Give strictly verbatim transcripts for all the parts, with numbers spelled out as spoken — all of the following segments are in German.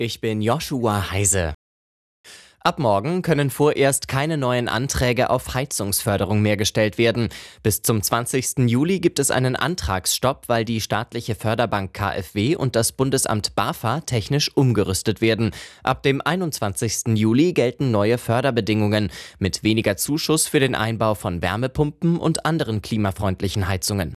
Ich bin Joshua Heise. Ab morgen können vorerst keine neuen Anträge auf Heizungsförderung mehr gestellt werden. Bis zum zwanzigsten Juli gibt es einen Antragsstopp, weil die staatliche Förderbank K f W und das Bundesamt BAFA technisch umgerüstet werden. Ab dem einundzwanzigsten Juli gelten neue Förderbedingungen mit weniger Zuschuss für den Einbau von Wärmepumpen und anderen klimafreundlichen Heizungen.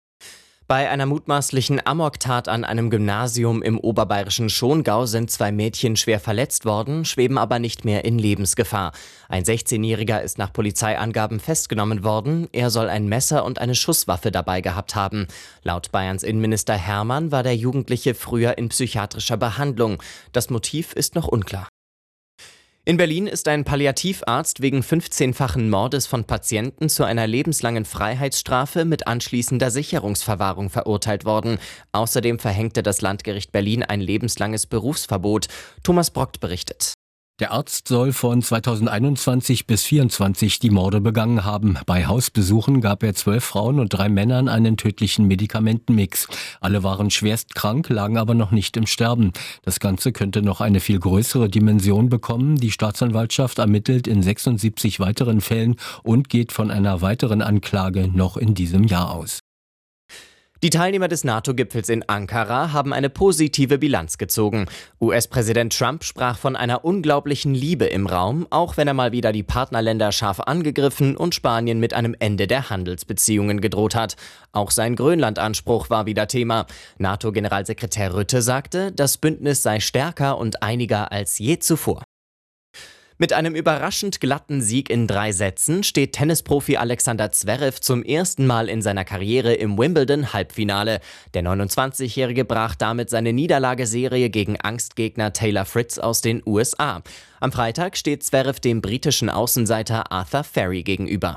Bei einer mutmaßlichen Amoktat an einem Gymnasium im oberbayerischen Schongau sind zwei Mädchen schwer verletzt worden, schweben aber nicht mehr in Lebensgefahr. Ein sechzehnjähriger ist nach Polizeiangaben festgenommen worden. Er soll ein Messer und eine Schusswaffe dabei gehabt haben. Laut Bayerns Innenminister Hermann war der Jugendliche früher in psychiatrischer Behandlung. Das Motiv ist noch unklar. In Berlin ist ein Palliativarzt wegen fünfzehnfachen Mordes von Patienten zu einer lebenslangen Freiheitsstrafe mit anschließender Sicherungsverwahrung verurteilt worden. Außerdem verhängte das Landgericht Berlin ein lebenslanges Berufsverbot. Thomas Brockt berichtet. Der Arzt soll von zweitausendeinundzwanzig bis vierundzwanzig die Morde begangen haben. Bei Hausbesuchen gab er zwölf Frauen und drei Männern einen tödlichen Medikamentenmix. Alle waren schwerst krank, lagen aber noch nicht im Sterben. Das Ganze könnte noch eine viel größere Dimension bekommen. Die Staatsanwaltschaft ermittelt in sechsundsiebzig weiteren Fällen und geht von einer weiteren Anklage noch in diesem Jahr aus. Die Teilnehmer des NATO-Gipfels in Ankara haben eine positive Bilanz gezogen. U S-Präsident Trump sprach von einer unglaublichen Liebe im Raum, auch wenn er mal wieder die Partnerländer scharf angegriffen und Spanien mit einem Ende der Handelsbeziehungen gedroht hat. Auch sein Grönland-Anspruch war wieder Thema. NATO-Generalsekretär Rutte sagte, das Bündnis sei stärker und einiger als je zuvor. Mit einem überraschend glatten Sieg in drei Sätzen steht Tennisprofi Alexander Zverev zum ersten Mal in seiner Karriere im Wimbledon-Halbfinale. Der neunundzwanzigjährige brach damit seine Niederlageserie gegen Angstgegner Taylor Fritz aus den U S A. Am Freitag steht Zverev dem britischen Außenseiter Arthur Furry gegenüber.